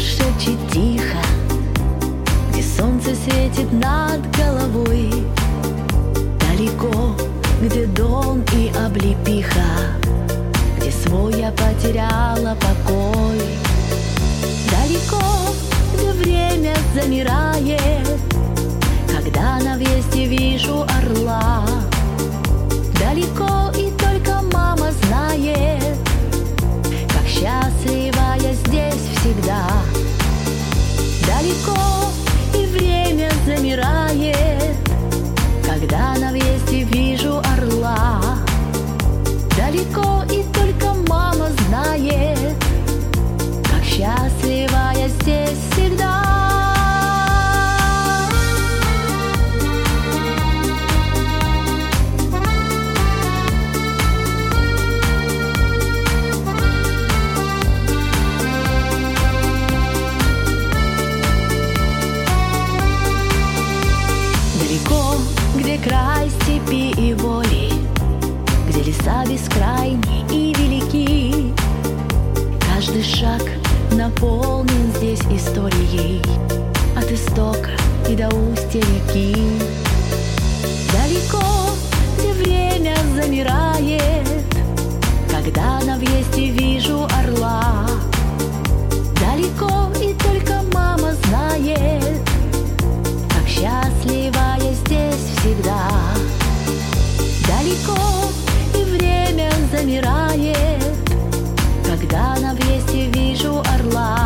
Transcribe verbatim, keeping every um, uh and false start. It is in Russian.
шепчет тихо, где солнце светит над головой. Далеко, где дом и облепиха, где свой я потеряла покой. Далеко, где время замирает, когда на весте вижу орла. Далеко, и только мама знает, как счастлива я здесь всегда. Далеко, и время замирает, когда на весте вижу орла. Далеко, и только мама знает, как счастлива я здесь всегда. Где край степи и воли, где леса бескрайни и велики, каждый шаг наполнен здесь историей, от истока и до устья реки. Далеко, где время замирает, когда на въезде вижу орла. Далеко, и только мама знает, как счастлива я здесь всегда. Далеко, и время замирает, когда на въезде вижу орла.